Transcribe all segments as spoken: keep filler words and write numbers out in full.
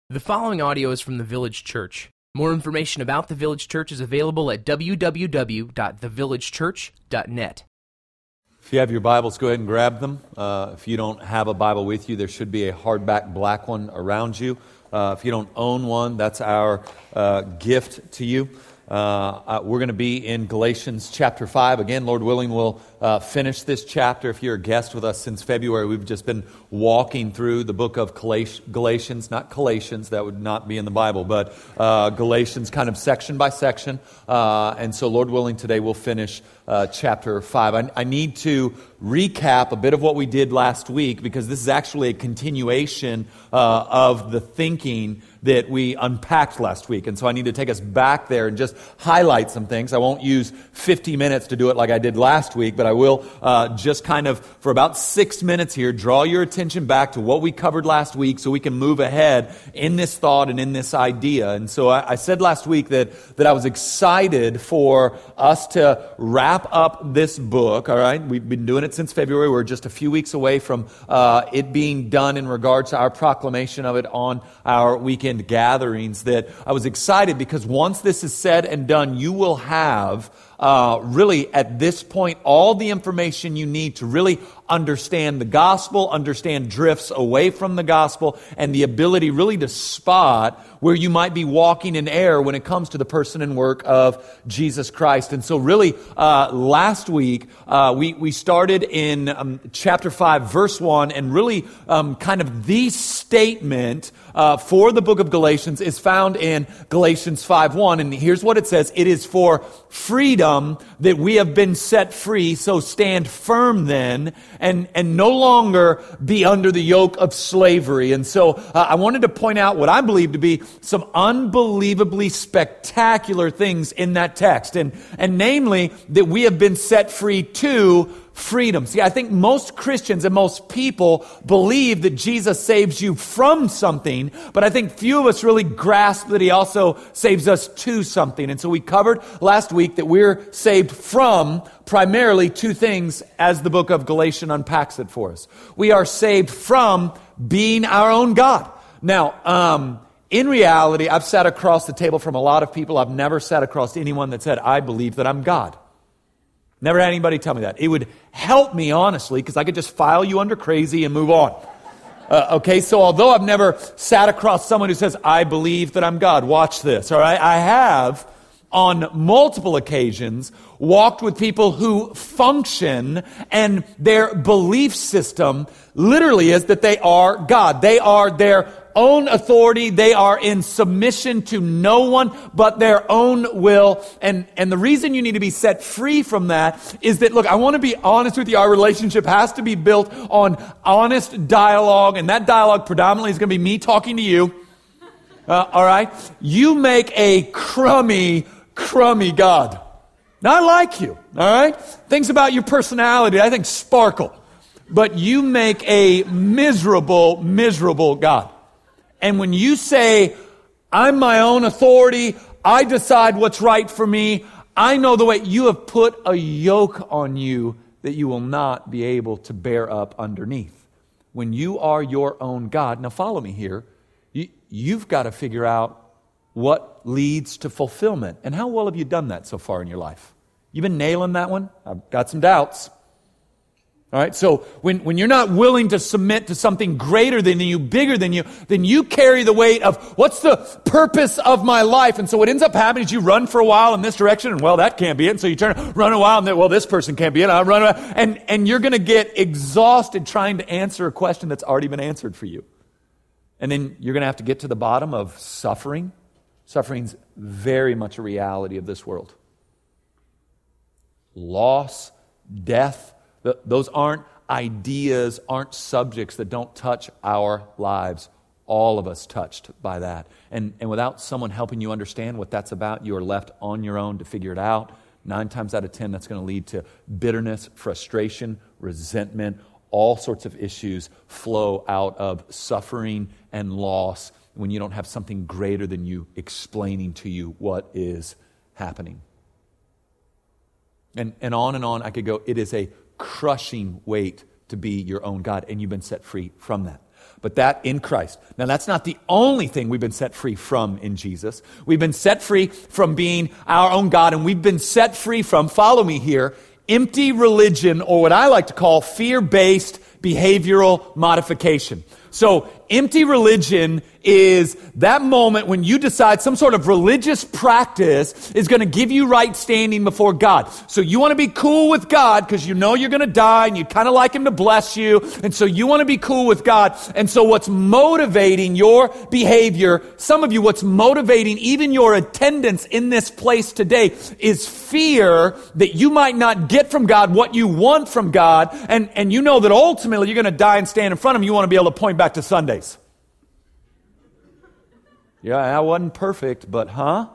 The following audio is from the Village Church. More information about the Village Church is available at w w w dot the village church dot net. If you have your Bibles, go ahead and grab them. Uh, if you don't have a Bible with you, there should be a hardback black one around you. Uh, if you don't own one, that's our uh, gift to you. Uh, uh, we're going to be in Galatians chapter five. Again, Lord willing, we'll uh, finish this chapter. If you're a guest with us since February, we've just been walking through the book of Galatians, not Galatians, that would not be in the Bible, but uh, Galatians kind of section by section. Uh, and so, Lord willing, today we'll finish uh, chapter five. I, I need to recap a bit of what we did last week because this is actually a continuation uh, of the thinking that we unpacked last week. And so I need to take us back there and just highlight some things. I won't use fifty minutes to do it like I did last week, but I will uh, just kind of, for about six minutes here, draw your attention back to what we covered last week so we can move ahead in this thought and in this idea. And so I, I said last week that, that I was excited for us to wrap up this book, all right? We've been doing it since February. We're just a few weeks away from uh, it being done in regards to our proclamation of it on our weekend gatherings, that I was excited because once this is said and done, you will have uh, really at this point all the information you need to really understand the gospel, understand drifts away from the gospel, and the ability really to spot where you might be walking in error when it comes to the person and work of Jesus Christ. And so really, uh, last week, uh, we, we started in um, chapter five, verse one, and really um, kind of the statement uh, for the book of Galatians is found in Galatians five one. And here's what it says: "It is for freedom that we have been set free, so stand firm then, and, and no longer be under the yoke of slavery." And so uh, I wanted to point out what I believe to be some unbelievably spectacular things in that text. And, and namely, that we have been set free to freedom. See, I think most Christians and most people believe that Jesus saves you from something, but I think few of us really grasp that He also saves us to something. And so we covered last week that we're saved from primarily two things as the book of Galatians unpacks it for us. We are saved from being our own God. Now, um, in reality, I've sat across the table from a lot of people. I've never sat across anyone that said, "I believe that I'm God." Never had anybody tell me that. It would help me, honestly, because I could just file you under crazy and move on. Uh, okay, so although I've never sat across someone who says, "I believe that I'm God," watch this, all right? I have, on multiple occasions, walked with people who function, and their belief system literally is that they are God. They are their own authority. They are in submission to no one but their own will. And, and the reason you need to be set free from that is that, look, I want to be honest with you. Our relationship has to be built on honest dialogue, and that dialogue predominantly is going to be me talking to you. Uh, all right? You make a crummy, crummy God. Now, I like you, all right? Things about your personality, I think, sparkle. But you make a miserable, miserable God. And when you say, "I'm my own authority, I decide what's right for me, I know the way," you have put a yoke on you that you will not be able to bear up underneath. When you are your own God, now follow me here, you, you've got to figure out what leads to fulfillment. And how well have you done that so far in your life? You've been nailing that one? I've got some doubts. All right, so when, when you're not willing to submit to something greater than you, bigger than you, then you carry the weight of, what's the purpose of my life? And so what ends up happening is you run for a while in this direction, and well, that can't be it. And so you turn, run a while, and then, well, this person can't be it. I'll run around. And, and you're going to get exhausted trying to answer a question that's already been answered for you. And then you're going to have to get to the bottom of suffering. Suffering's very much a reality of this world. Loss, death. Those aren't ideas, aren't subjects that don't touch our lives. All of us touched by that. And, and without someone helping you understand what that's about, you are left on your own to figure it out. Nine times out of ten, that's going to lead to bitterness, frustration, resentment. All sorts of issues flow out of suffering and loss when you don't have something greater than you explaining to you what is happening. And, and on and on I could go. It is a crushing weight to be your own God, and you've been set free from that. but that in Christ. Now, that's not the only thing we've been set free from in Jesus. We've been set free from being our own God, and we've been set free from, follow me here, empty religion, or what I like to call fear-based behavioral modification. So, empty religion is that moment when you decide some sort of religious practice is going to give you right standing before God. So you want to be cool with God because you know you're going to die and you kind of like Him to bless you. And so you want to be cool with God. And so what's motivating your behavior, some of you, what's motivating even your attendance in this place today is fear that you might not get from God what you want from God. And, and you know that ultimately you're going to die and stand in front of Him. You want to be able to point back to Sundays. Yeah, I wasn't perfect, but huh?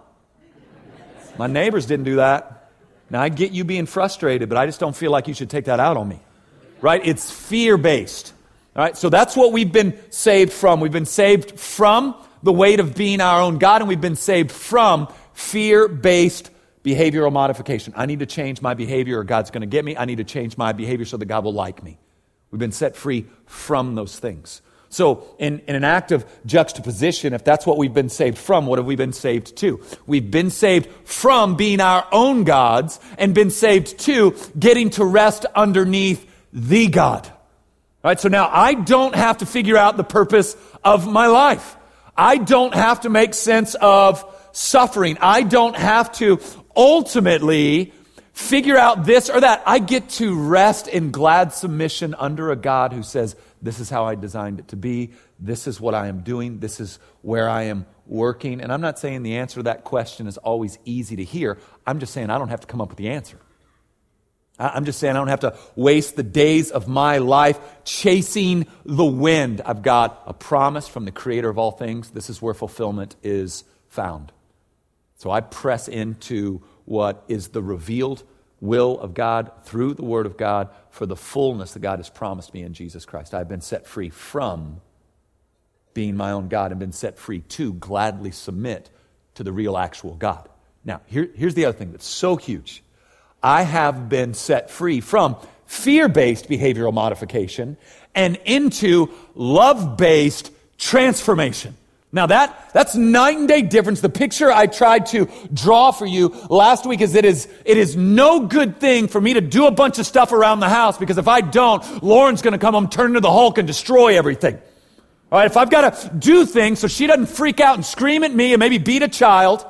My neighbors didn't do that. Now, I get you being frustrated, but I just don't feel like you should take that out on me. Right? It's fear-based. All right? So that's what we've been saved from. We've been saved from the weight of being our own God, and we've been saved from fear-based behavioral modification. I need to change my behavior or God's going to get me. I need to change my behavior so that God will like me. We've been set free from those things. So in, in an act of juxtaposition, if that's what we've been saved from, what have we been saved to? We've been saved from being our own gods and been saved to getting to rest underneath the God. All right, so now I don't have to figure out the purpose of my life. I don't have to make sense of suffering. I don't have to ultimately figure out this or that. I get to rest in glad submission under a God who says, this is how I designed it to be. This is what I am doing. This is where I am working. And I'm not saying the answer to that question is always easy to hear. I'm just saying I don't have to come up with the answer. I'm just saying I don't have to waste the days of my life chasing the wind. I've got a promise from the Creator of all things. This is where fulfillment is found. So I press into what is the revealed will of God through the Word of God for the fullness that God has promised me in Jesus Christ. I've been set free from being my own God and been set free to gladly submit to the real, actual God. Now, here, here's the other thing that's so huge. I have been set free from fear-based behavioral modification and into love-based transformation. Now that, that's night and day difference. The picture I tried to draw for you last week is it is, it is no good thing for me to do a bunch of stuff around the house, because if I don't, Lauren's going to come home, turn into the Hulk and destroy everything. All right, if I've got to do things so she doesn't freak out and scream at me and maybe beat a child,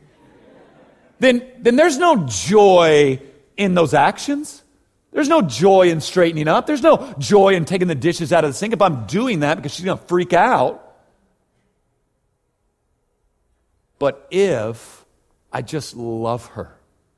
then, then there's no joy in those actions. There's no joy in straightening up. There's no joy in taking the dishes out of the sink if I'm doing that because she's going to freak out. But if I just love her,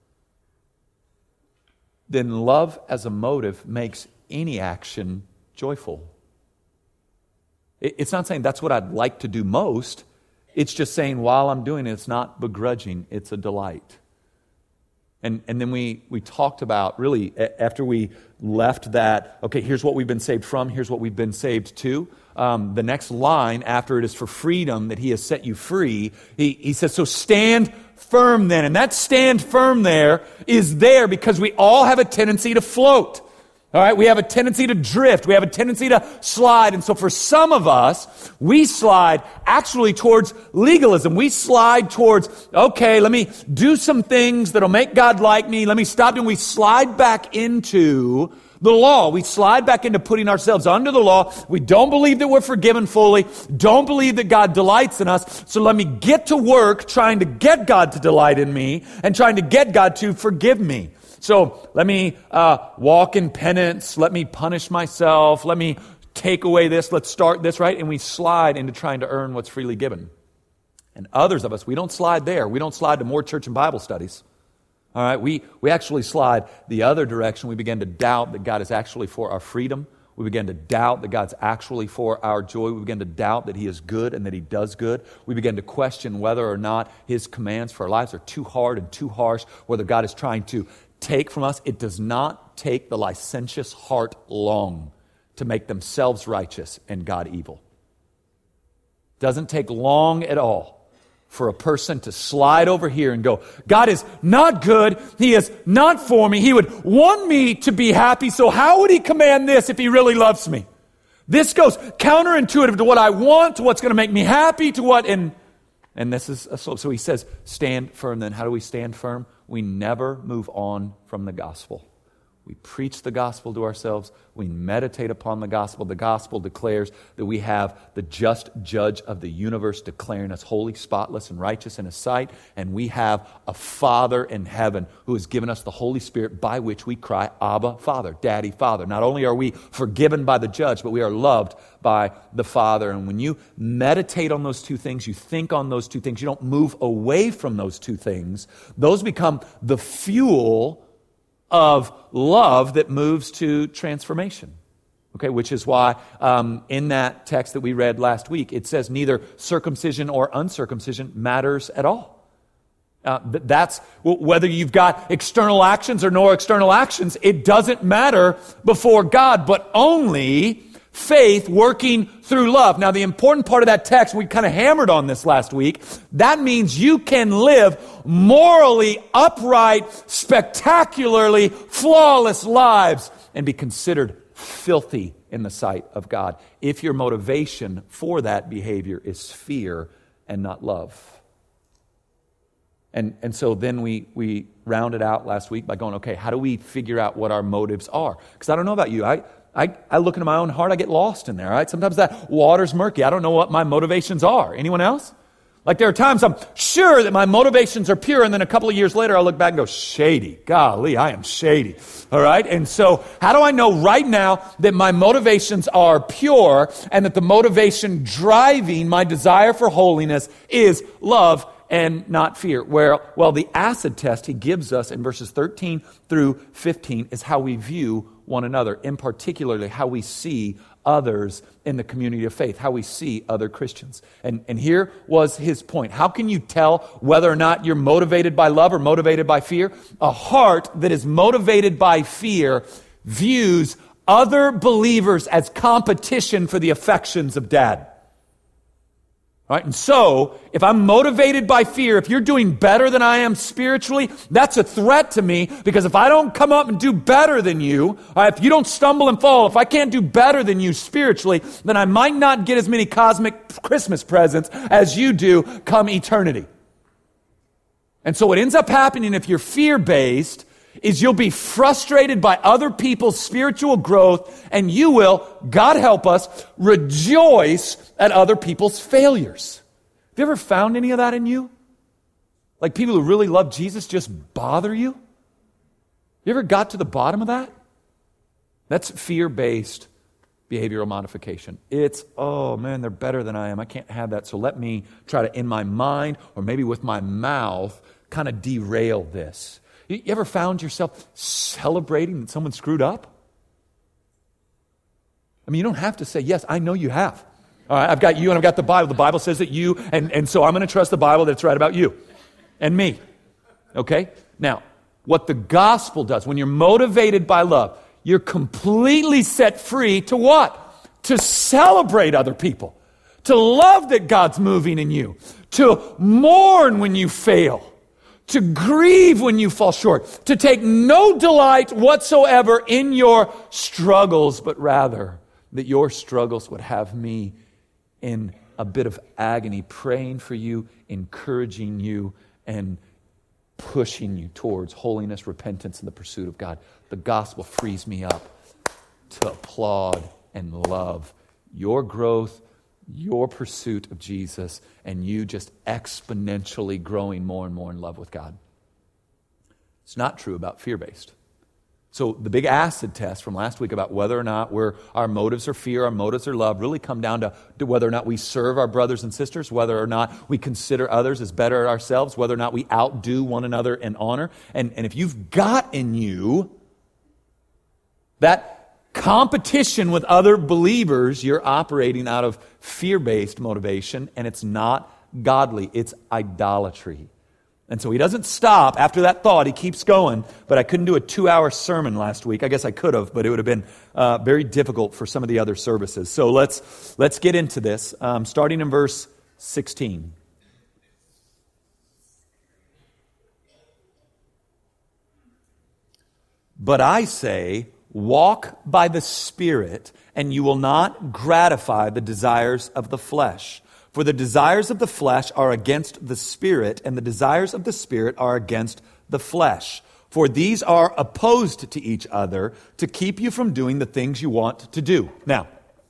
then love as a motive makes any action joyful. It's not saying that's what I'd like to do most. It's just saying while I'm doing it, it's not begrudging, it's a delight. And, and then we, we talked about, really, after we left that, okay, here's what we've been saved from, here's what we've been saved to. Um, the next line after it is for freedom that He has set you free. He, he says, so stand firm then. And that stand firm there is there because we all have a tendency to float. All right, we have a tendency to drift. We have a tendency to slide. And so for some of us, we slide actually towards legalism. We slide towards, okay, let me do some things that'll make God like me. Let me stop doing. We slide back into the law. We slide back into putting ourselves under the law. We don't believe that we're forgiven fully. Don't believe that God delights in us. So let me get to work trying to get God to delight in me and trying to get God to forgive me. So let me uh, walk in penance. Let me punish myself. Let me take away this. Let's start this, right? And we slide into trying to earn what's freely given. And others of us, we don't slide there. We don't slide to more church and Bible studies. All right, we, we actually slide the other direction. We begin to doubt that God is actually for our freedom. We begin to doubt that God's actually for our joy. We begin to doubt that He is good and that He does good. We begin to question whether or not His commands for our lives are too hard and too harsh, whether God is trying to take from us. It does not take the licentious heart long to make themselves righteous and God evil. It doesn't take long at all for a person to slide over here and go, God is not good. He is not for me. He would want me to be happy. So how would He command this if He really loves me? This goes counterintuitive to what I want, to what's going to make me happy, to what, and and this is a slope. So he says, stand firm. Then how do we stand firm? We never move on from the gospel. We preach the gospel to ourselves. We meditate upon the gospel. The gospel declares that we have the just judge of the universe declaring us holy, spotless, and righteous in His sight. And we have a Father in heaven who has given us the Holy Spirit by which we cry, Abba, Father, Daddy, Father. Not only are we forgiven by the judge, but we are loved by the Father. And when you meditate on those two things, you think on those two things, you don't move away from those two things. Those become the fuel of love that moves to transformation. Okay, which is why um, in that text that we read last week, it says neither circumcision or uncircumcision matters at all. Uh, that's whether you've got external actions or no external actions, it doesn't matter before God, but only faith working through love. Now, the important part of that text, we kind of hammered on this last week, that means you can live morally upright, spectacularly flawless lives and be considered filthy in the sight of God if your motivation for that behavior is fear and not love. And and so then we we rounded out last week by going, okay, how do we figure out what our motives are? Because I don't know about you, I I, I look into my own heart, I get lost in there, right? Sometimes that water's murky. I don't know what my motivations are. Anyone else? Like there are times I'm sure that my motivations are pure, and then a couple of years later I'll look back and go, shady. Golly, I am shady. All right? And so how do I know right now that my motivations are pure and that the motivation driving my desire for holiness is love and not fear? Where, well, the acid test he gives us in verses thirteen through fifteen is how we view one another, in particularly how we see others in the community of faith, how we see other Christians. And, and here was his point. How can you tell whether or not you're motivated by love or motivated by fear? A heart that is motivated by fear views other believers as competition for the affections of dad. Right? And so, if I'm motivated by fear, if you're doing better than I am spiritually, that's a threat to me, because if I don't come up and do better than you, or if you don't stumble and fall, if I can't do better than you spiritually, then I might not get as many cosmic Christmas presents as you do come eternity. And so what ends up happening if you're fear-based is you'll be frustrated by other people's spiritual growth, and you will, God help us, rejoice at other people's failures. Have you ever found any of that in you? Like people who really love Jesus just bother you? You ever got to the bottom of that? That's fear-based behavioral modification. It's, oh man, they're better than I am. I can't have that. So let me try to, in my mind or maybe with my mouth, kind of derail this. You ever found yourself celebrating that someone screwed up? I mean, you don't have to say, yes, I know you have. All right, I've got you and I've got the Bible. The Bible says that you, and, and so I'm going to trust the Bible that it's right about you and me. Okay? Now, what the gospel does, when you're motivated by love, you're completely set free to what? To celebrate other people. To love that God's moving in you. To mourn when you fail. To grieve when you fall short, to take no delight whatsoever in your struggles, but rather that your struggles would have me in a bit of agony, praying for you, encouraging you, and pushing you towards holiness, repentance, and the pursuit of God. The gospel frees me up to applaud and love your growth, your pursuit of Jesus, and you just exponentially growing more and more in love with God. It's not true about fear-based. So the big acid test from last week about whether or not we're, our motives are fear, our motives are love, really come down to, to whether or not we serve our brothers and sisters, whether or not we consider others as better at ourselves, whether or not we outdo one another in honor. And, and if you've got in you that competition with other believers, you're operating out of fear-based motivation, and it's not godly. It's idolatry. And so he doesn't stop after that thought. He keeps going, but I couldn't do a two-hour sermon last week. I guess I could have, but it would have been uh, very difficult for some of the other services. So let's let's get into this, um, starting in verse sixteen. But I say, walk by the Spirit, and you will not gratify the desires of the flesh. For the desires of the flesh are against the Spirit, and the desires of the Spirit are against the flesh. For these are opposed to each other to keep you from doing the things you want to do. Now,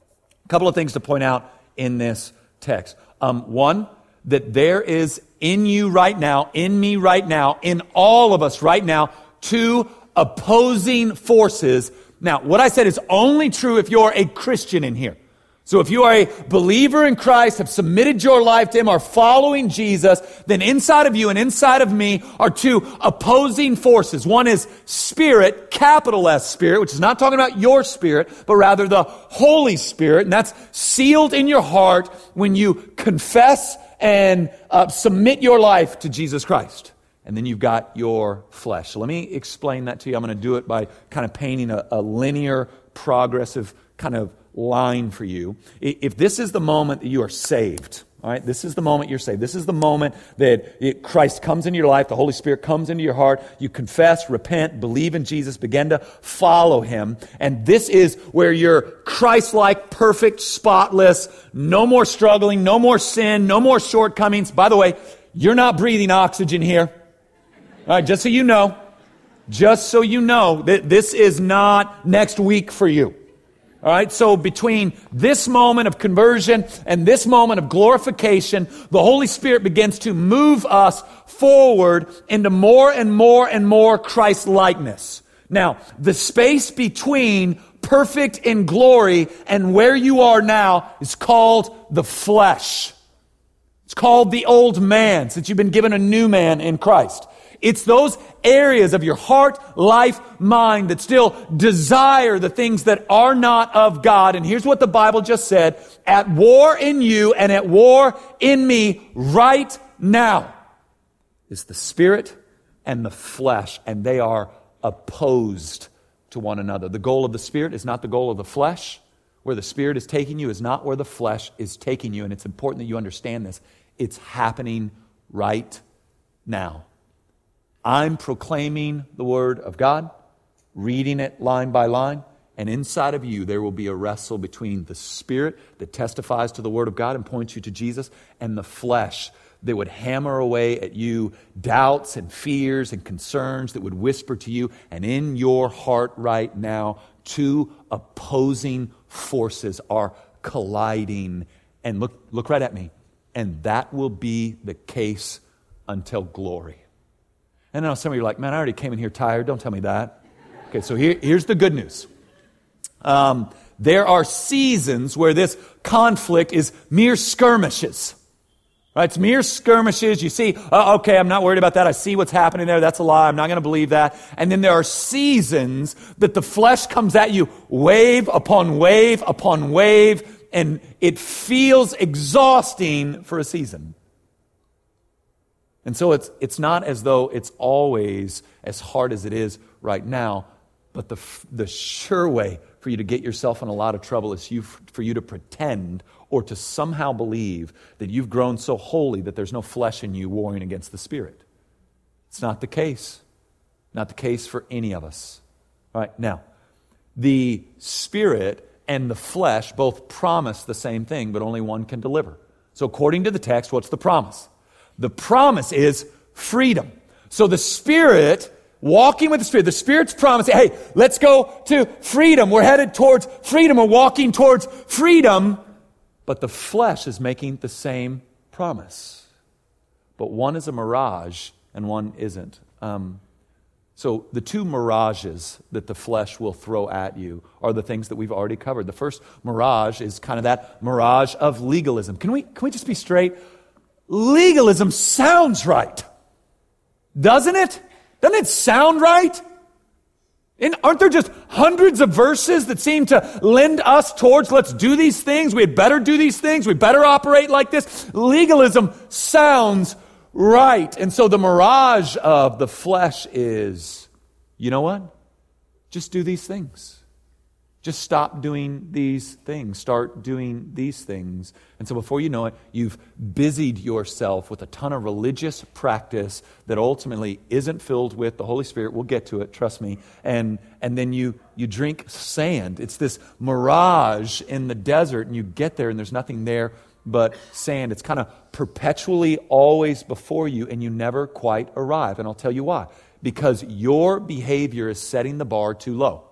a couple of things to point out in this text. Um, one, that there is in you right now, in me right now, in all of us right now, two opposing forces. Now, what I said is only true if you're a Christian in here. So if you are a believer in Christ, have submitted your life to Him, are following Jesus, then inside of you and inside of me are two opposing forces. One is Spirit, capital S Spirit, which is not talking about your spirit, but rather the Holy Spirit. And that's sealed in your heart when you confess and uh, submit your life to Jesus Christ. And then you've got your flesh. So let me explain that to you. I'm going to do it by kind of painting a, a linear, progressive kind of line for you. If this is the moment that you are saved, all right, this is the moment you're saved. This is the moment that it, Christ comes into your life, the Holy Spirit comes into your heart, you confess, repent, believe in Jesus, begin to follow Him, and this is where you're Christ-like, perfect, spotless, no more struggling, no more sin, no more shortcomings. By the way, you're not breathing oxygen here. All right, just so you know, just so you know that this is not next week for you. All right, so between this moment of conversion and this moment of glorification, the Holy Spirit begins to move us forward into more and more and more Christ-likeness. Now, the space between perfect in glory and where you are now is called the flesh. It's called the old man, since you've been given a new man in Christ. It's those areas of your heart, life, mind that still desire the things that are not of God. And here's what the Bible just said: at war in you and at war in me right now is the Spirit and the flesh, and they are opposed to one another. The goal of the Spirit is not the goal of the flesh. Where the Spirit is taking you is not where the flesh is taking you. And it's important that you understand this. It's happening right now. I'm proclaiming the Word of God, reading it line by line, and inside of you there will be a wrestle between the Spirit that testifies to the Word of God and points you to Jesus, and the flesh that would hammer away at you doubts and fears and concerns that would whisper to you. And in your heart right now, two opposing forces are colliding. And look, look right at me. And that will be the case until glory. And I know some of you are like, man, I already came in here tired. Don't tell me that. Okay, so here, here's the good news. Um, there are seasons where this conflict is mere skirmishes. Right? It's mere skirmishes. You see, uh, okay, I'm not worried about that. I see what's happening there. That's a lie. I'm not going to believe that. And then there are seasons that the flesh comes at you wave upon wave upon wave, and it feels exhausting for a season. And so it's it's not as though it's always as hard as it is right now, but the the sure way for you to get yourself in a lot of trouble is you for you to pretend or to somehow believe that you've grown so holy that there's no flesh in you warring against the Spirit. It's not the case. Not the case for any of us. All right, now, the Spirit and the flesh both promise the same thing, but only one can deliver. So according to the text, what's the promise? The promise is freedom. So the Spirit, walking with the Spirit, the Spirit's promise, hey, let's go to freedom. We're headed towards freedom. We're walking towards freedom. But the flesh is making the same promise. But one is a mirage and one isn't. Um, so the two mirages that the flesh will throw at you are the things that we've already covered. The first mirage is kind of that mirage of legalism. Can we, can we just be straight? Legalism sounds right, doesn't it? Doesn't it sound right? And aren't there just hundreds of verses that seem to lend us towards, let's do these things, we had better do these things, we better operate like this? Legalism sounds right. And so the mirage of the flesh is, you know what? Just do these things. Just stop doing these things. Start doing these things. And so before you know it, you've busied yourself with a ton of religious practice that ultimately isn't filled with the Holy Spirit. We'll get to it, trust me. And and then you you drink sand. It's this mirage in the desert, and you get there and there's nothing there but sand. It's kind of perpetually always before you, and you never quite arrive. And I'll tell you why. Because your behavior is setting the bar too low.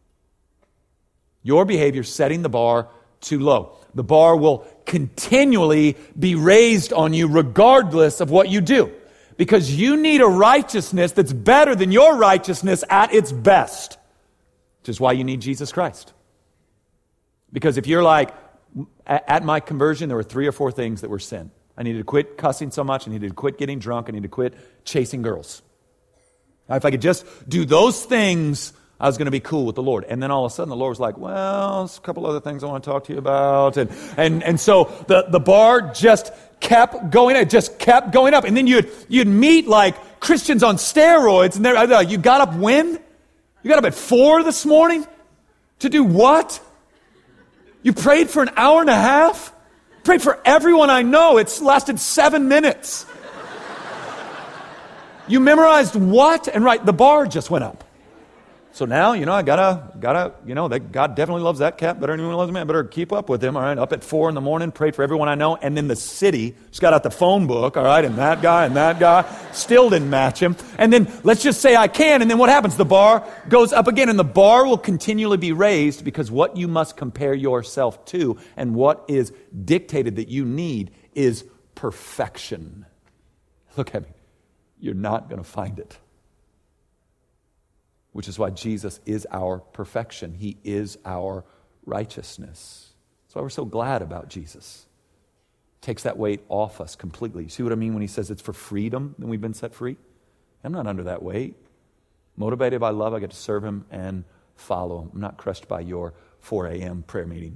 Your behavior is setting the bar too low. The bar will continually be raised on you regardless of what you do. Because you need a righteousness that's better than your righteousness at its best. Which is why you need Jesus Christ. Because if you're like, at my conversion, there were three or four things that were sin. I needed to quit cussing so much. I needed to quit getting drunk. I needed to quit chasing girls. Now, if I could just do those things, I was going to be cool with the Lord. And then all of a sudden the Lord was like, well, there's a couple other things I want to talk to you about. And and and so the, the bar just kept going up. It just kept going up. And then you'd you'd meet like Christians on steroids. And they're like, you got up when? You got up at four this morning? To do what? You prayed for an hour and a half? Prayed for everyone I know. It's lasted seven minutes. You memorized what? And right, the bar just went up. So now, you know, I gotta, gotta, you know, that God definitely loves that cat better than anyone loves me. I better keep up with him, all right? Up at four in the morning, prayed for everyone I know. And then the city just got out the phone book, all right? And that guy and that guy still didn't match him. And then let's just say I can. And then what happens? The bar goes up again. And the bar will continually be raised because what you must compare yourself to and what is dictated that you need is perfection. Look at me. You're not going to find it. Which is why Jesus is our perfection. He is our righteousness. That's why we're so glad about Jesus. Takes that weight off us completely. You see what I mean when he says it's for freedom that we've been set free? I'm not under that weight. Motivated by love, I get to serve him and follow him. I'm not crushed by your four a.m. prayer meeting.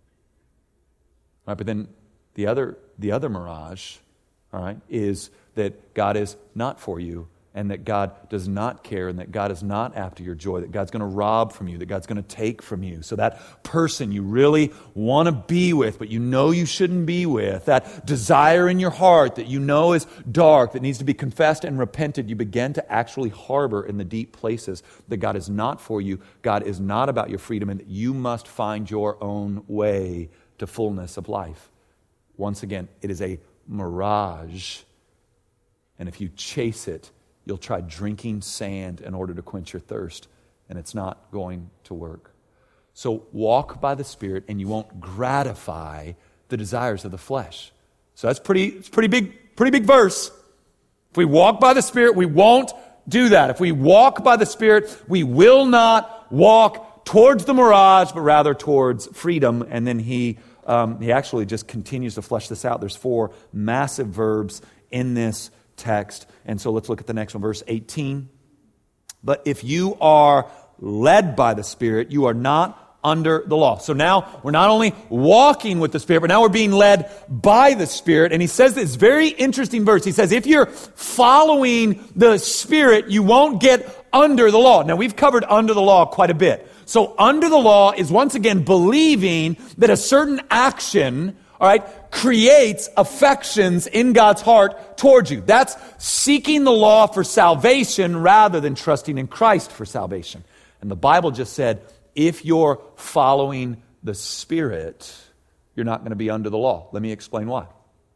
All right, but then the other, the other mirage, all right, is that God is not for you, and that God does not care, and that God is not after your joy, that God's going to rob from you, that God's going to take from you. So that person you really want to be with, but you know you shouldn't be with, that desire in your heart that you know is dark, that needs to be confessed and repented, you begin to actually harbor in the deep places that God is not for you, God is not about your freedom, and that you must find your own way to fullness of life. Once again, it is a mirage, and if you chase it, you'll try drinking sand in order to quench your thirst, and it's not going to work. So walk by the Spirit, and you won't gratify the desires of the flesh. So that's pretty, it's pretty big, pretty big verse. If we walk by the Spirit, we won't do that. If we walk by the Spirit, we will not walk towards the mirage, but rather towards freedom. And then he um, he actually just continues to flesh this out. There's four massive verbs in this text. And so let's look at the next one, verse eighteen. But if you are led by the Spirit, you are not under the law. So now we're not only walking with the Spirit, but now we're being led by the Spirit. And he says this very interesting verse. He says, if you're following the Spirit, you won't get under the law. Now we've covered under the law quite a bit. So under the law is once again believing that a certain action, all right, creates affections in God's heart towards you. That's seeking the law for salvation rather than trusting in Christ for salvation. And the Bible just said, if you're following the Spirit, you're not going to be under the law. Let me explain why.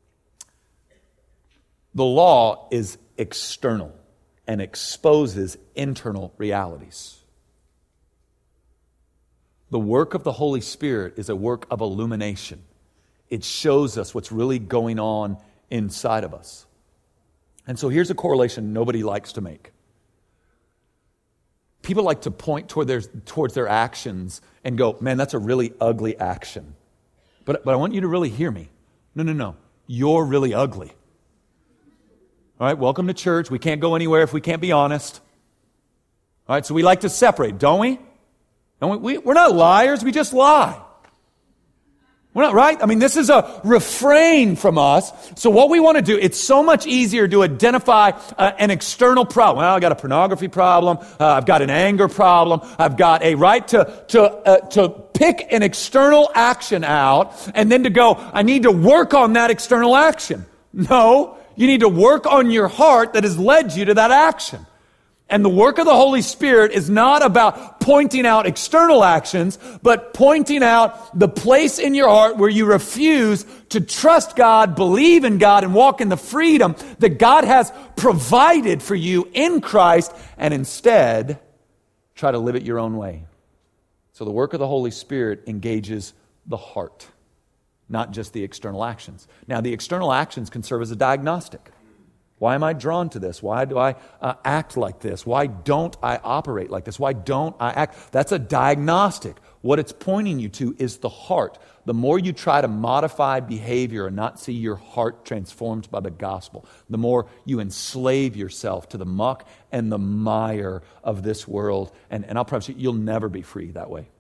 The law is external and exposes internal realities. The work of the Holy Spirit is a work of illumination. It shows us what's really going on inside of us. And so here's a correlation nobody likes to make. People like to point toward their, towards their actions and go, man, that's a really ugly action. But, but I want you to really hear me. No, no, no. You're really ugly. All right, welcome to church. We can't go anywhere if we can't be honest. All right, so we like to separate, don't we? Don't we? we we're not liars. We just lie. We're not right. I mean, this is a refrain from us. So what we want to do, it's so much easier to identify uh, an external problem. Well, I've got a pornography problem. Uh, I've got an anger problem. I've got a right to, to, uh, to pick an external action out and then to go, I need to work on that external action. No, you need to work on your heart that has led you to that action. And the work of the Holy Spirit is not about pointing out external actions, but pointing out the place in your heart where you refuse to trust God, believe in God, and walk in the freedom that God has provided for you in Christ, and instead try to live it your own way. So the work of the Holy Spirit engages the heart, not just the external actions. Now, the external actions can serve as a diagnostic. Why am I drawn to this? Why do I uh, act like this? Why don't I operate like this? Why don't I act? That's a diagnostic. What it's pointing you to is the heart. The more you try to modify behavior and not see your heart transformed by the gospel, the more you enslave yourself to the muck and the mire of this world. And, and I'll promise you, you'll never be free that way.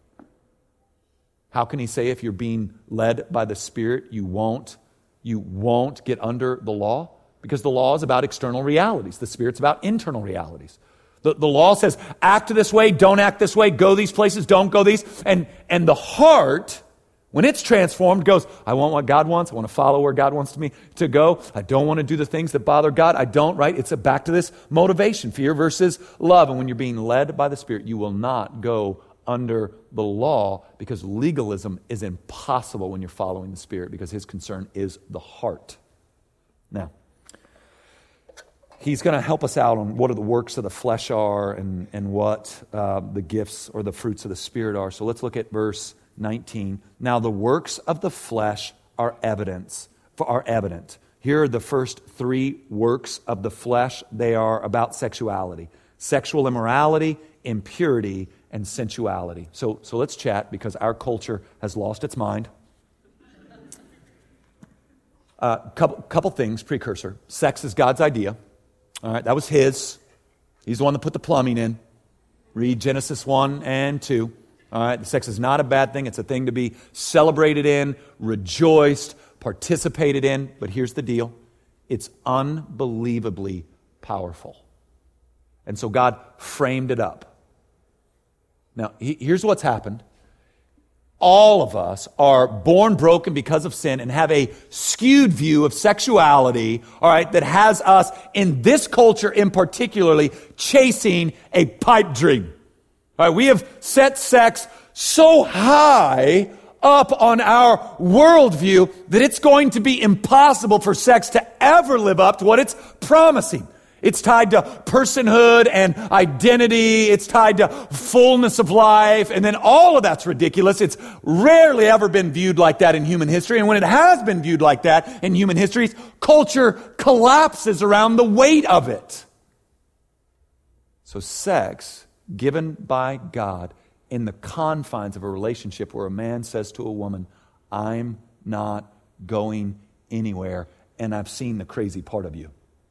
How can he say if you're being led by the Spirit, you won't, you won't get under the law? Because the law is about external realities. The Spirit's about internal realities. The, the law says, act this way, don't act this way, go these places, don't go these. And, and the heart, when it's transformed, goes, I want what God wants. I want to follow where God wants me to go. I don't want to do the things that bother God. I don't, right? It's a, back to this motivation, fear versus love. And when you're being led by the Spirit, you will not go under the law, because legalism is impossible when you're following the Spirit, because His concern is the heart. Now, He's going to help us out on what are the works of the flesh are and, and what uh, the gifts or the fruits of the Spirit are. So let's look at verse nineteen. Now the works of the flesh are evidence, are evident. Here are the first three works of the flesh. They are about sexuality. Sexual immorality, impurity, and sensuality. So, so let's chat, because our culture has lost its mind. A uh, couple, couple things, precursor. Sex is God's idea. All right, that was His. He's the one that put the plumbing in. Read Genesis one and two. All right, the sex is not a bad thing. It's a thing to be celebrated in, rejoiced, participated in. But here's the deal. It's unbelievably powerful. And so God framed it up. Now, he, here's what's happened. All of us are born broken because of sin and have a skewed view of sexuality, all right, that has us in this culture in particularly chasing a pipe dream. All right, we have set sex so high up on our worldview that it's going to be impossible for sex to ever live up to what it's promising. It's tied to personhood and identity. It's tied to fullness of life. And then all of that's ridiculous. It's rarely ever been viewed like that in human history. And when it has been viewed like that in human history, culture collapses around the weight of it. So sex, given by God in the confines of a relationship where a man says to a woman, I'm not going anywhere, and I've seen the crazy part of you.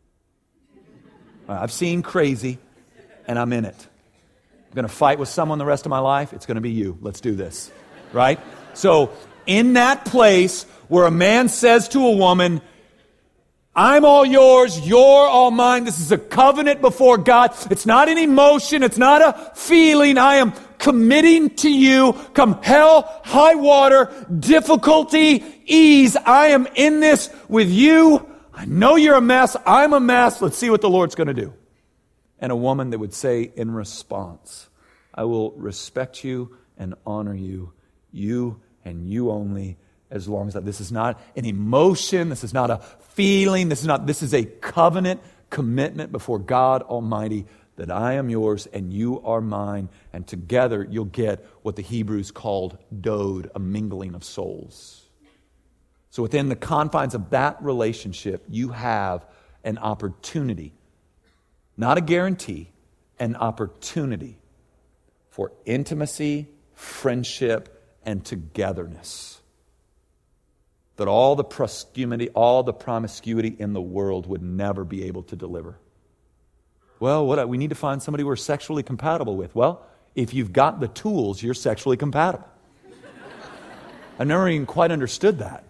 I've seen crazy, and I'm in it. I'm going to fight with someone the rest of my life. It's going to be you. Let's do this. Right? So, in that place where a man says to a woman, I'm all yours, you're all mine. This is a covenant before God. It's not an emotion. It's not a feeling. I am committing to you. Come hell, high water, difficulty, ease. I am in this with you. I know you're a mess. I'm a mess. Let's see what the Lord's going to do. And a woman that would say in response, I will respect you and honor you, you and you only, as long as that. This is not an emotion. This is not a feeling. This is not, this is a covenant commitment before God Almighty that I am yours and you are mine. And together you'll get what the Hebrews called dode, a mingling of souls. So within the confines of that relationship, you have an opportunity, not a guarantee, an opportunity for intimacy, friendship, and togetherness. That all the promiscuity, all the promiscuity in the world would never be able to deliver. Well, what we need to find somebody we're sexually compatible with. Well, if you've got the tools, you're sexually compatible. I've never even quite understood that.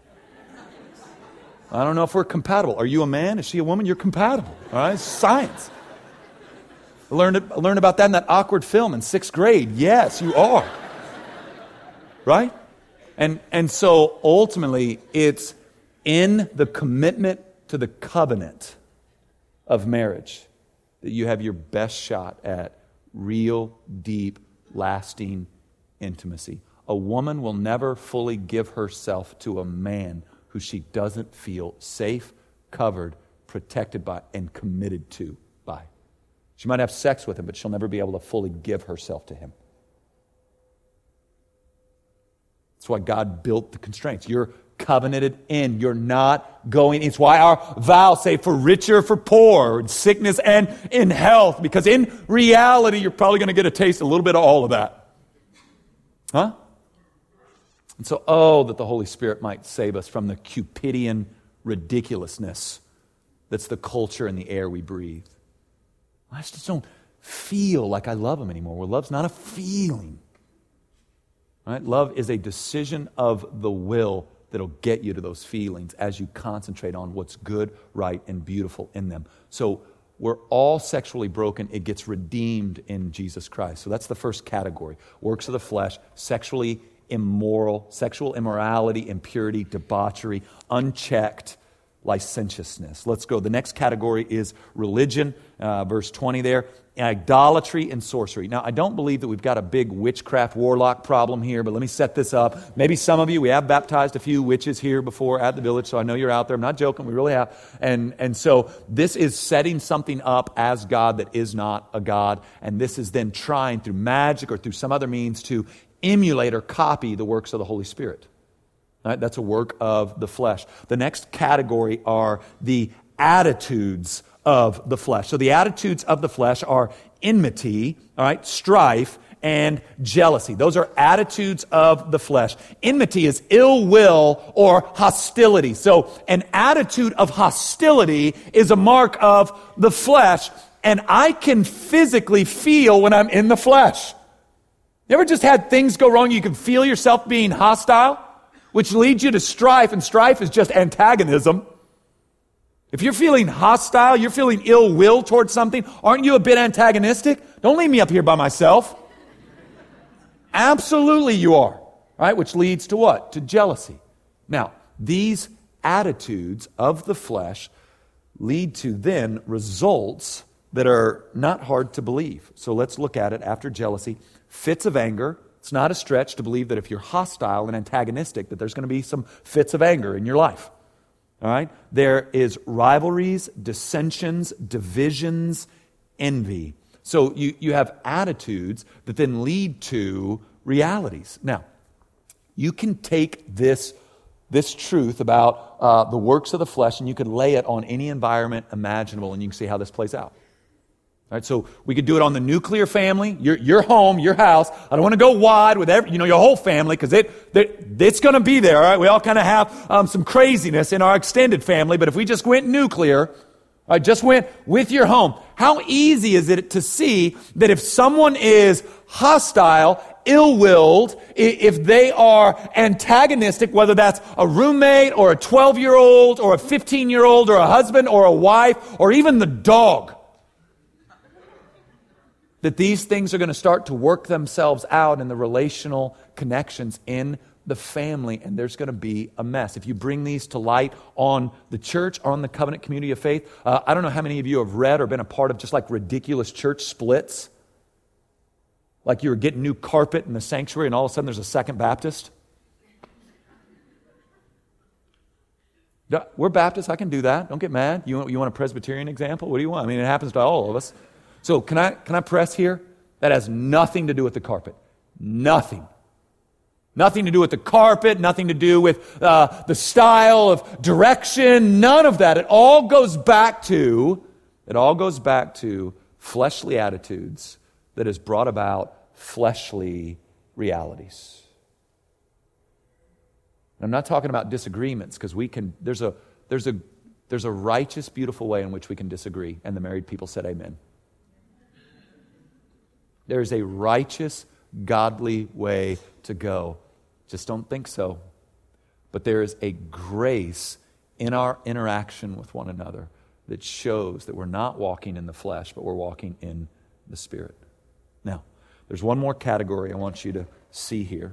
I don't know if we're compatible. Are you a man? Is she a woman? You're compatible. All right? It's science. I learned, I learned about that in that awkward film in sixth grade. Yes, you are. Right? And, and so ultimately, it's in the commitment to the covenant of marriage that you have your best shot at real, deep, lasting intimacy. A woman will never fully give herself to a man who she doesn't feel safe, covered, protected by, and committed to by. She might have sex with him, but she'll never be able to fully give herself to him. That's why God built the constraints. You're covenanted in. You're not going. It's why our vows say for richer, or for poor, in sickness and in health. Because in reality, you're probably going to get a taste, a little bit of all of that. Huh? And so, oh, that the Holy Spirit might save us from the Cupidian ridiculousness that's the culture and the air we breathe. I just don't feel like I love him anymore. Well, love's not a feeling. Right? Love is a decision of the will that'll get you to those feelings as you concentrate on what's good, right, and beautiful in them. So we're all sexually broken. It gets redeemed in Jesus Christ. So that's the first category. Works of the flesh, sexually immoral, sexual immorality, impurity, debauchery, unchecked licentiousness. Let's go. The next category is religion, uh, verse twenty there. Idolatry and sorcery. Now, I don't believe that we've got a big witchcraft warlock problem here, but let me set this up. Maybe some of you, we have baptized a few witches here before at the village, so I know you're out there. I'm not joking, we really have. And, and so this is setting something up as God that is not a God, and this is then trying through magic or through some other means to emulate or copy the works of the Holy Spirit. All right, that's a work of the flesh. The next category are the attitudes of the flesh. So the attitudes of the flesh are enmity, all right, strife, and jealousy. Those are attitudes of the flesh. Enmity is ill will or hostility. So an attitude of hostility is a mark of the flesh, and I can physically feel when I'm in the flesh. You ever just had things go wrong? You can feel yourself being hostile, which leads you to strife, and strife is just antagonism. If you're feeling hostile, you're feeling ill will towards something, aren't you a bit antagonistic? Don't leave me up here by myself. Absolutely you are. Right? Which leads to what? To jealousy. Now, these attitudes of the flesh lead to then results that are not hard to believe. So let's look at it after jealousy. Fits of anger. It's not a stretch to believe that if you're hostile and antagonistic, that there's going to be some fits of anger in your life. All right? There is rivalries, dissensions, divisions, envy. So you, you have attitudes that then lead to realities. Now, you can take this, this truth about uh, the works of the flesh and you can lay it on any environment imaginable, and you can see how this plays out. All right, so we could do it on the nuclear family, your, your home, your house. I don't want to go wide with every, you know, your whole family, because it, it, it's going to be there, all right? We all kind of have um, some craziness in our extended family, but if we just went nuclear, all right, just went with your home, how easy is it to see that if someone is hostile, ill-willed, if they are antagonistic, whether that's a roommate or a twelve-year-old or a fifteen-year-old or a husband or a wife or even the dog, that these things are going to start to work themselves out in the relational connections in the family, and there's going to be a mess. If you bring these to light on the church, on the covenant community of faith, uh, I don't know how many of you have read or been a part of just like ridiculous church splits. Like you were getting new carpet in the sanctuary and all of a sudden there's a Second Baptist. We're Baptists, I can do that. Don't get mad. You want, you want a Presbyterian example? What do you want? I mean, it happens to all of us. So can I can I press here? That has nothing to do with the carpet. Nothing. Nothing to do with the carpet, nothing to do with uh, the style of direction, none of that. It all goes back to, it all goes back to fleshly attitudes that has brought about fleshly realities. And I'm not talking about disagreements, because we can, there's a, there's a, there's a righteous, beautiful way in which we can disagree, and the married people said amen. There is a righteous, godly way to go. Just don't think so. But there is a grace in our interaction with one another that shows that we're not walking in the flesh, but we're walking in the Spirit. Now, there's one more category I want you to see here.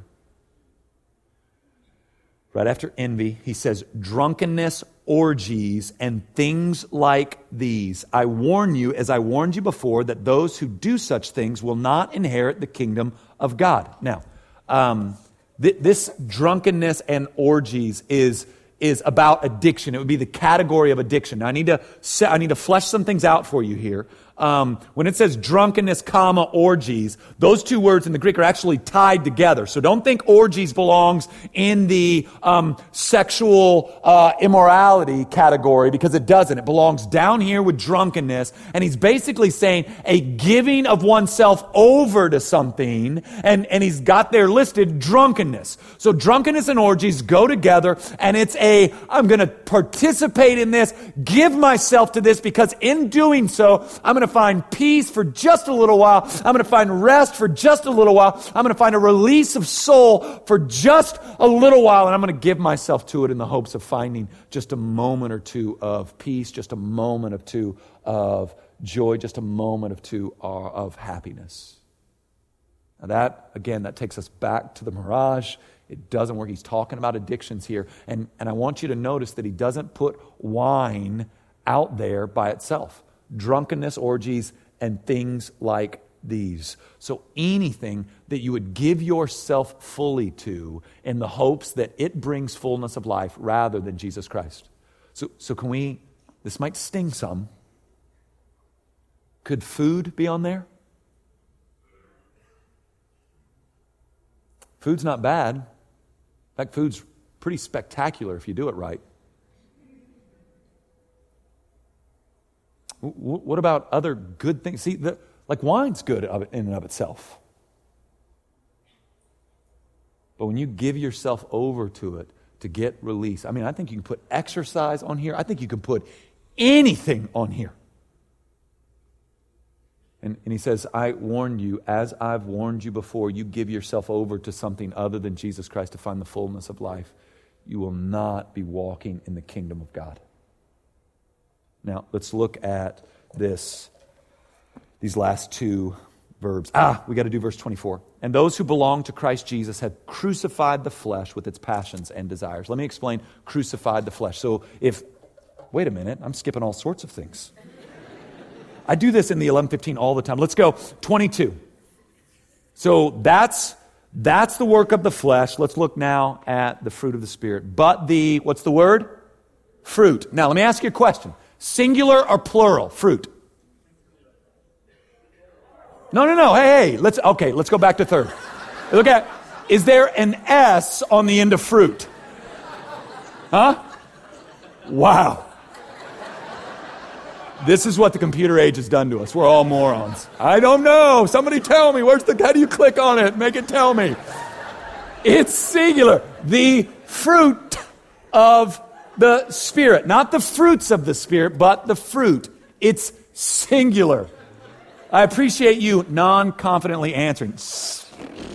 Right after envy, he says, drunkenness, orgies, and things like these. I warn you, as I warned you before, that those who do such things will not inherit the kingdom of God. Now, um, th- this drunkenness and orgies is, is about addiction. It would be the category of addiction. Now, I need to set, I need to flesh some things out for you here. Um, when it says drunkenness, comma, orgies, those two words in the Greek are actually tied together. So don't think orgies belongs in the um, sexual uh, immorality category, because it doesn't. It belongs down here with drunkenness. And he's basically saying a giving of oneself over to something, and, and he's got there listed drunkenness. So drunkenness and orgies go together, and it's a, I'm going to participate in this, give myself to this, because in doing so, I'm going to find peace for just a little while. I'm going to find rest for just a little while. I'm going to find a release of soul for just a little while, and I'm going to give myself to it in the hopes of finding just a moment or two of peace, just a moment or two of joy, just a moment or two of happiness. Now that, again, that takes us back to the mirage. It doesn't work. He's talking about addictions here, and, and I want you to notice that he doesn't put wine out there by itself. Drunkenness, orgies, and things like these. So anything that you would give yourself fully to in the hopes that it brings fullness of life rather than Jesus Christ. So, so can we, this might sting some. Could food be on there? Food's not bad. In fact, food's pretty spectacular if you do it right. What about other good things? See, the, like wine's good in and of itself. But when you give yourself over to it to get release, I mean, I think you can put exercise on here. I think you can put anything on here. And, and he says, I warned you, as I've warned you before, you give yourself over to something other than Jesus Christ to find the fullness of life. You will not be walking in the kingdom of God. Now, let's look at this, these last two verbs. Ah, we got to do verse twenty-four. And those who belong to Christ Jesus have crucified the flesh with its passions and desires. Let me explain crucified the flesh. So if, wait a minute, I'm skipping all sorts of things. I do this in the eleven fifteen all the time. Let's go twenty-two. So that's, that's the work of the flesh. Let's look now at the fruit of the Spirit. But the, what's the word? Fruit. Now, let me ask you a question. Singular or plural? Fruit. No, no, no. Hey, hey. Let's, okay, let's go back to third. Look at, is there an S on the end of fruit? Huh? Wow. This is what the computer age has done to us. We're all morons. I don't know. Somebody tell me. Where's the, how do you click on it? Make it tell me. It's singular. The fruit of the Spirit. Not the fruits of the Spirit, but the fruit. It's singular. I appreciate you non-confidently answering. So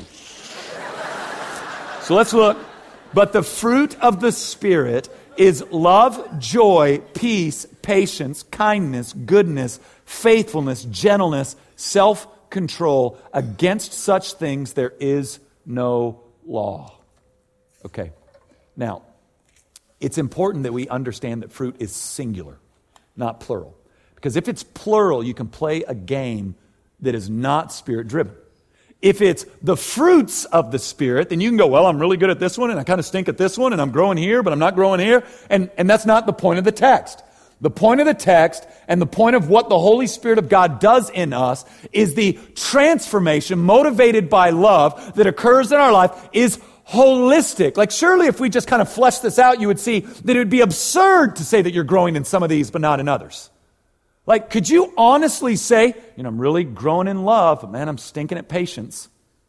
let's look. But the fruit of the Spirit is love, joy, peace, patience, kindness, goodness, faithfulness, gentleness, self-control. Against such things there is no law. Okay. Now, it's important that we understand that fruit is singular, not plural. Because if it's plural, you can play a game that is not Spirit-driven. If it's the fruits of the Spirit, then you can go, well, I'm really good at this one, and I kind of stink at this one, and I'm growing here, but I'm not growing here. And, and that's not the point of the text. The point of the text and the point of what the Holy Spirit of God does in us is the transformation motivated by love that occurs in our life is holistic. Like surely if we just kind of flesh this out, you would see that it would be absurd to say that you're growing in some of these but not in others. Like, could you honestly say, you know, I'm really growing in love, but man, I'm stinking at patience?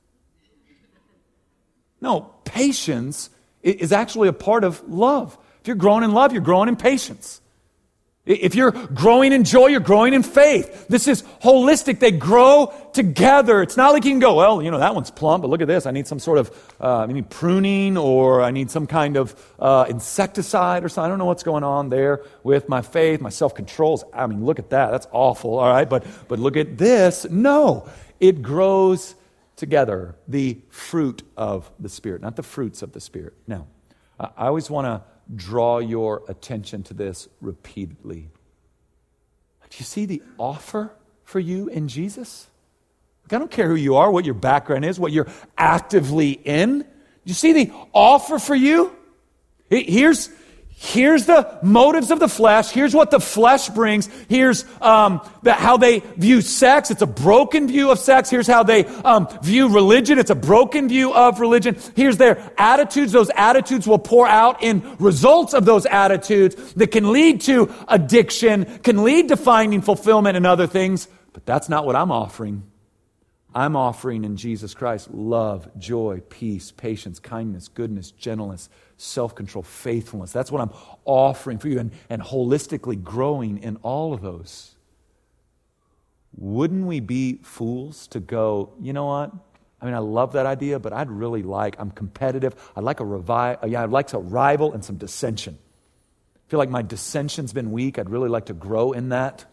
No, patience is actually a part of love. If you're growing in love, you're growing in patience. If you're growing in joy, you're growing in faith. This is holistic. They grow together. It's not like you can go, well, you know, that one's plump, but look at this. I need some sort of uh, I need pruning, or I need some kind of uh, insecticide or something. I don't know what's going on there with my faith, my self-control. I mean, look at that. That's awful, all right? But, but look at this. No, it grows together. The fruit of the Spirit, not the fruits of the Spirit. Now, I always want to draw your attention to this repeatedly. Do you see the offer for you in Jesus? Like, I don't care who you are, what your background is, what you're actively in. Do you see the offer for you? Here's, here's the motives of the flesh. Here's what the flesh brings. Here's um, the, how they view sex. It's a broken view of sex. Here's how they um, view religion. It's a broken view of religion. Here's their attitudes. Those attitudes will pour out in results of those attitudes that can lead to addiction, can lead to finding fulfillment in other things. But that's not what I'm offering. I'm offering in Jesus Christ love, joy, peace, patience, kindness, goodness, gentleness, self-control, faithfulness. That's what I'm offering for you, and, and holistically growing in all of those. Wouldn't we be fools to go, you know what? I mean, I love that idea, but I'd really like, I'm competitive. I'd like a revi- yeah, I'd like a rival and some dissension. I feel like my dissension's been weak. I'd really like to grow in that.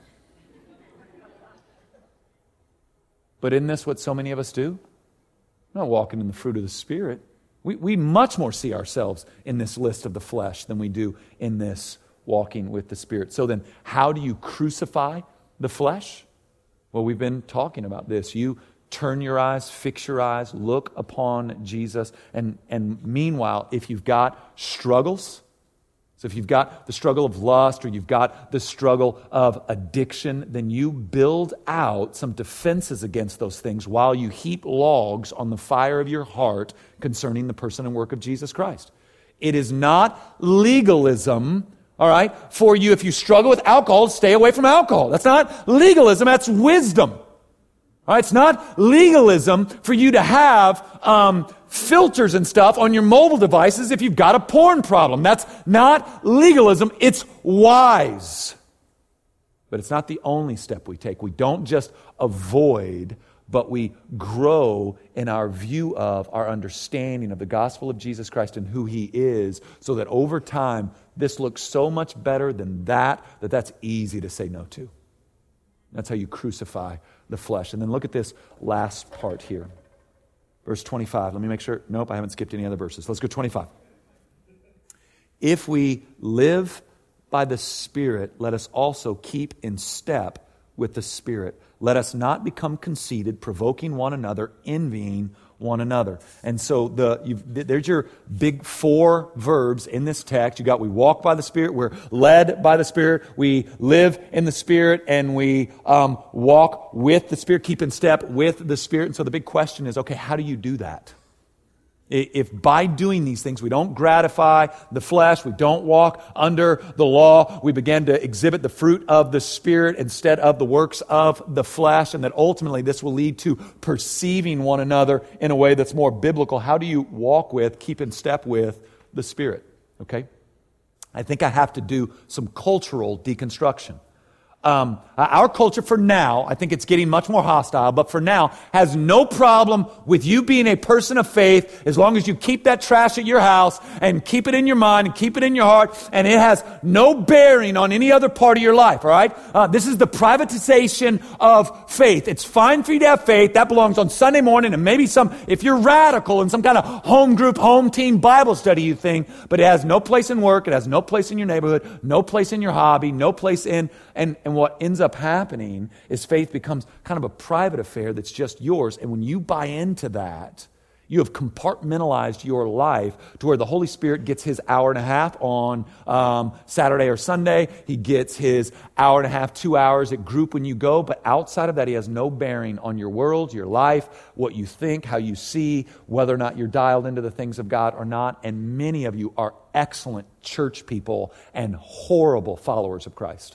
But isn't this what so many of us do? We're not walking in the fruit of the Spirit. We, we much more see ourselves in this list of the flesh than we do in this walking with the Spirit. So then, how do you crucify the flesh? Well, we've been talking about this. You turn your eyes, fix your eyes, look upon Jesus. And, and meanwhile, if you've got struggles, so if you've got the struggle of lust, or you've got the struggle of addiction, then you build out some defenses against those things while you heap logs on the fire of your heart concerning the person and work of Jesus Christ. It is not legalism, all right, for you if you struggle with alcohol, stay away from alcohol. That's not legalism, that's wisdom. All right, it's not legalism for you to have um, filters and stuff on your mobile devices if you've got a porn problem. That's not legalism. It's wise. But it's not the only step we take. We don't just avoid, but we grow in our view of, our understanding of the gospel of Jesus Christ and who He is, so that over time, this looks so much better than that, that that's easy to say no to. That's how you crucify the flesh. And then look at this last part here. Verse twenty-five. Let me make sure. Nope, I haven't skipped any other verses. Let's go twenty-five. If we live by the Spirit, let us also keep in step with the Spirit. Let us not become conceited, provoking one another, envying one another. And so the you've, there's your big four verbs in this text. You got we walk by the Spirit, we're led by the Spirit, we live in the Spirit, and we um, walk with the Spirit, keep in step with the Spirit. And so the big question is, okay, how do you do that? If by doing these things we don't gratify the flesh, we don't walk under the law, we begin to exhibit the fruit of the Spirit instead of the works of the flesh, and that ultimately this will lead to perceiving one another in a way that's more biblical. How do you walk with, keep in step with the Spirit? Okay? I think I have to do some cultural deconstruction. Um, our culture for now, I think it's getting much more hostile, but for now, has no problem with you being a person of faith as long as you keep that trash at your house and keep it in your mind and keep it in your heart, and it has no bearing on any other part of your life, all right? Uh, this is the privatization of faith. It's fine for you to have faith. That belongs on Sunday morning, and maybe some, if you're radical, in some kind of home group, home team Bible study you think, but it has no place in work, it has no place in your neighborhood, no place in your hobby, no place in, and, and what ends up happening is faith becomes kind of a private affair that's just yours. And when you buy into that, you have compartmentalized your life to where the Holy Spirit gets His hour and a half on um, Saturday or Sunday. He gets His hour and a half, two hours at group when you go. But outside of that, He has no bearing on your world, your life, what you think, how you see, whether or not you're dialed into the things of God or not. And many of you are excellent church people and horrible followers of Christ.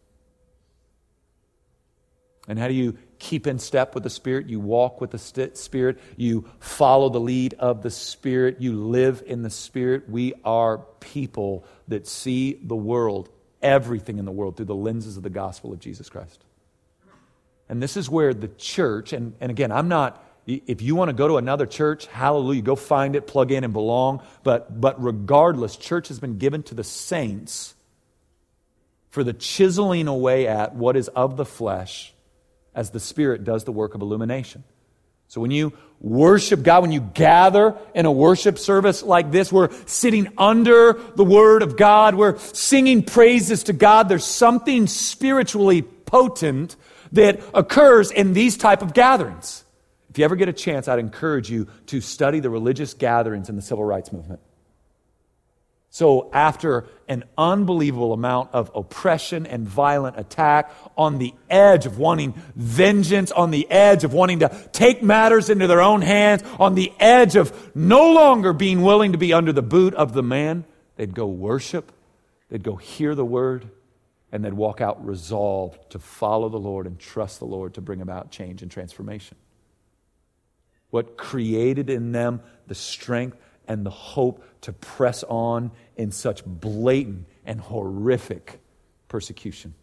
And how do you keep in step with the Spirit? You walk with the st- Spirit. You follow the lead of the Spirit. You live in the Spirit. We are people that see the world everything in the world through the lenses of the gospel of Jesus Christ. And this is where the church, and, and again, I'm not, if you want to go to another church, hallelujah, go find it, plug in and belong. But, but regardless, church has been given to the saints for the chiseling away at what is of the flesh as the Spirit does the work of illumination. So when you worship God, when you gather in a worship service like this, we're sitting under the Word of God, we're singing praises to God. There's something spiritually potent that occurs in these type of gatherings. If you ever get a chance, I'd encourage you to study the religious gatherings in the civil rights movement. So after an unbelievable amount of oppression and violent attack, on the edge of wanting vengeance, on the edge of wanting to take matters into their own hands, on the edge of no longer being willing to be under the boot of the man, they'd go worship, they'd go hear the word, and they'd walk out resolved to follow the Lord and trust the Lord to bring about change and transformation. What created in them the strength and the hope to press on in such blatant and horrific persecution.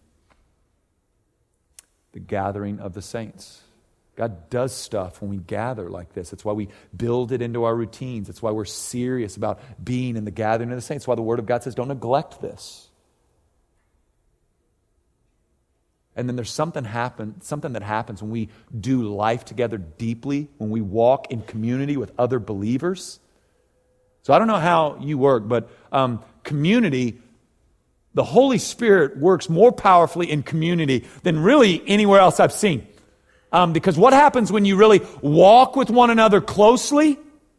The gathering of the saints. God does stuff when we gather like this. It's why we build it into our routines. It's why we're serious about being in the gathering of the saints. It's why the Word of God says, don't neglect this. And then there's something happen, something that happens when we do life together deeply, when we walk in community with other believers. So I don't know how you work, but um, community, the Holy Spirit works more powerfully in community than really anywhere else I've seen. Um, because what happens when you really walk with one another closely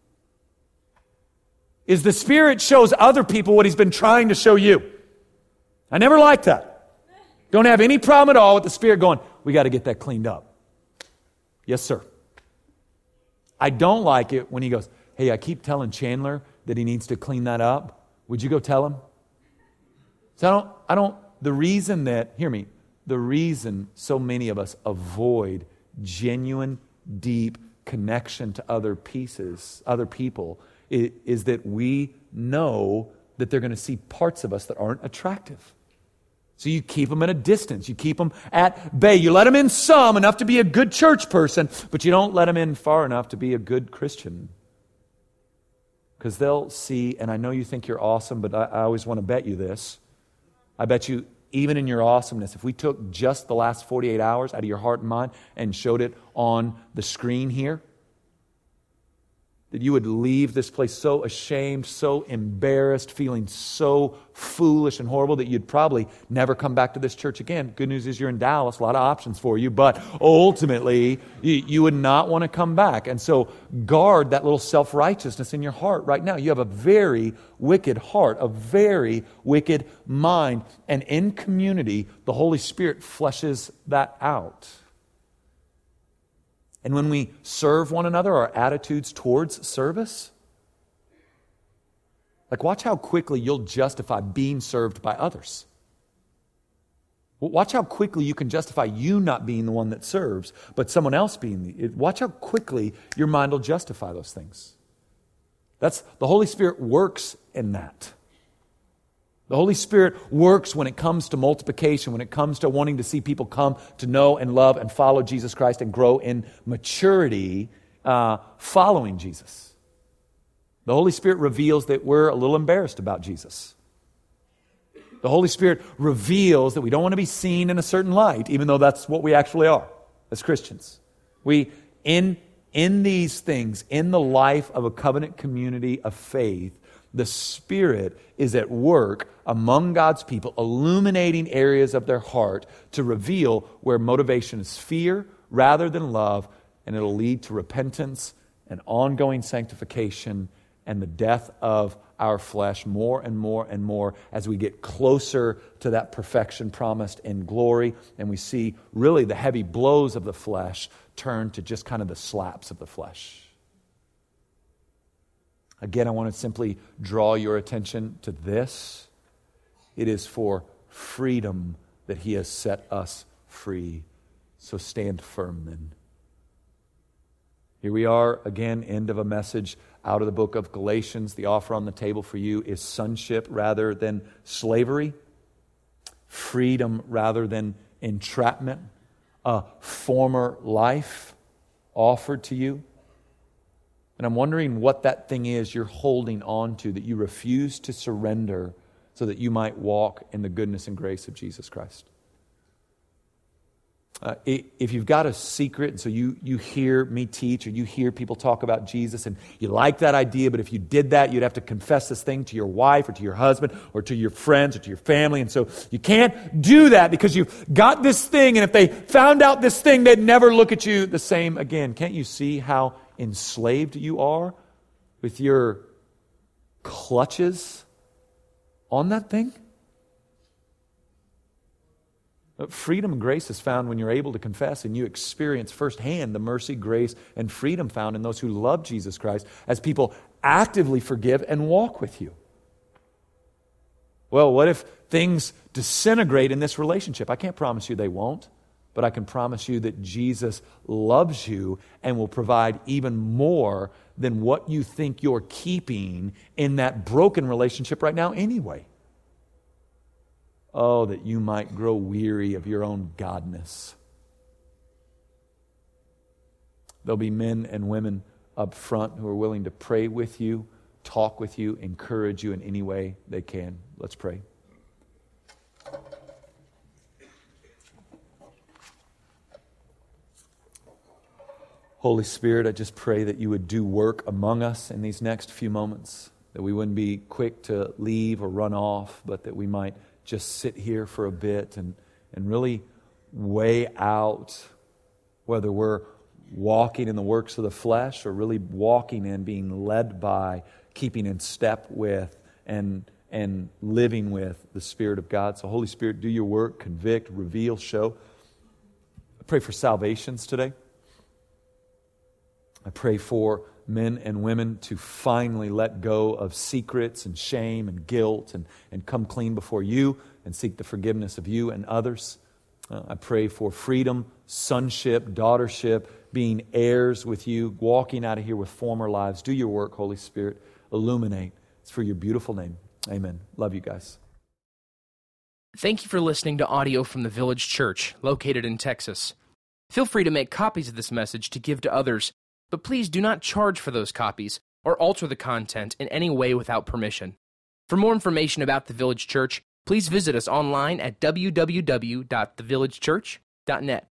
is the Spirit shows other people what He's been trying to show you. I never liked that. Don't have any problem at all with the Spirit going, we got to get that cleaned up. Yes, sir. I don't like it when He goes, hey, I keep telling Chandler that he needs to clean that up. Would you go tell him? So I don't, I don't, the reason that, hear me, the reason so many of us avoid genuine, deep connection to other pieces, other people, is, is that we know that they're going to see parts of us that aren't attractive. So you keep them at a distance. You keep them at bay. You let them in some, enough to be a good church person, but you don't let them in far enough to be a good Christian. Because they'll see, and I know you think you're awesome, but I, I always want to bet you this. I bet you, even in your awesomeness, if we took just the last forty-eight hours out of your heart and mind and showed it on the screen here, that you would leave this place so ashamed, so embarrassed, feeling so foolish and horrible that you'd probably never come back to this church again. Good news is you're in Dallas, a lot of options for you, but ultimately you, you would not want to come back. And so guard that little self-righteousness in your heart right now. You have a very wicked heart, a very wicked mind. And in community, the Holy Spirit fleshes that out. And when we serve one another, our attitudes towards service, like watch how quickly you'll justify being served by others. Watch how quickly you can justify you not being the one that serves, but someone else being the... Watch how quickly your mind will justify those things. That's the Holy Spirit works in that. The Holy Spirit works when it comes to multiplication, when it comes to wanting to see people come to know and love and follow Jesus Christ and grow in maturity uh, following Jesus. The Holy Spirit reveals that we're a little embarrassed about Jesus. The Holy Spirit reveals that we don't want to be seen in a certain light, even though that's what we actually are as Christians. We, in, in these things, in the life of a covenant community of faith, the Spirit is at work among God's people, illuminating areas of their heart to reveal where motivation is fear rather than love, and it'll lead to repentance and ongoing sanctification and the death of our flesh more and more and more as we get closer to that perfection promised in glory, and we see really the heavy blows of the flesh turn to just kind of the slaps of the flesh. Again, I want to simply draw your attention to this. It is for freedom that He has set us free. So stand firm then. Here we are, again, end of a message out of the book of Galatians. The offer on the table for you is sonship rather than slavery. freedom rather than entrapment, a former life offered to you. And I'm wondering what that thing is you're holding on to that you refuse to surrender so that you might walk in the goodness and grace of Jesus Christ. Uh, if you've got a secret, and so you, you hear me teach or you hear people talk about Jesus and you like that idea, but if you did that, you'd have to confess this thing to your wife or to your husband or to your friends or to your family. And so you can't do that because you've got this thing, and if they found out this thing, they'd never look at you the same again. Can't you see how enslaved you are with your clutches on that thing? Freedom and grace is found when you're able to confess and you experience firsthand the mercy, grace, and freedom found in those who love Jesus Christ as people actively forgive and walk with you. Well, what if things disintegrate in this relationship? I can't promise you they won't, but I can promise you that Jesus loves you and will provide even more than what you think you're keeping in that broken relationship right now anyway. Oh, that you might grow weary of your own godness. There'll be men and women up front who are willing to pray with you, talk with you, encourage you in any way they can. Let's pray. Holy Spirit, I just pray that you would do work among us in these next few moments, that we wouldn't be quick to leave or run off, but that we might just sit here for a bit and, and really weigh out whether we're walking in the works of the flesh or really walking in, being led by, keeping in step with, and, and living with the Spirit of God. So Holy Spirit, do your work, convict, reveal, show. I pray for salvations today. I pray for men and women to finally let go of secrets and shame and guilt and, and come clean before you and seek the forgiveness of you and others. Uh, I pray for freedom, sonship, daughtership, being heirs with you, walking out of here with former lives. Do your work, Holy Spirit. Illuminate. It's for your beautiful name. Amen. Love you guys. Thank you for listening to audio from the Village Church, located in Texas. Feel free to make copies of this message to give to others, but please do not charge for those copies or alter the content in any way without permission. For more information about the Village Church, please visit us online at w w w dot the village church dot net.